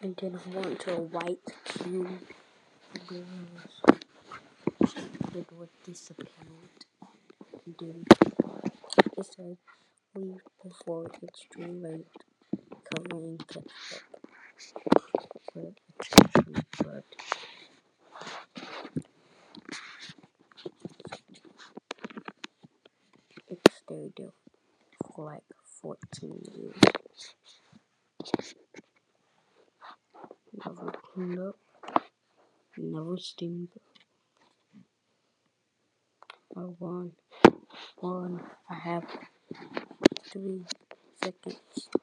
and then I went to a white cube. The door disappeared. And then it said, leave before it's too late. Covering ketchup. But it stayed there for like 14 years. Never cleaned up. Never steamed. I have 3 seconds.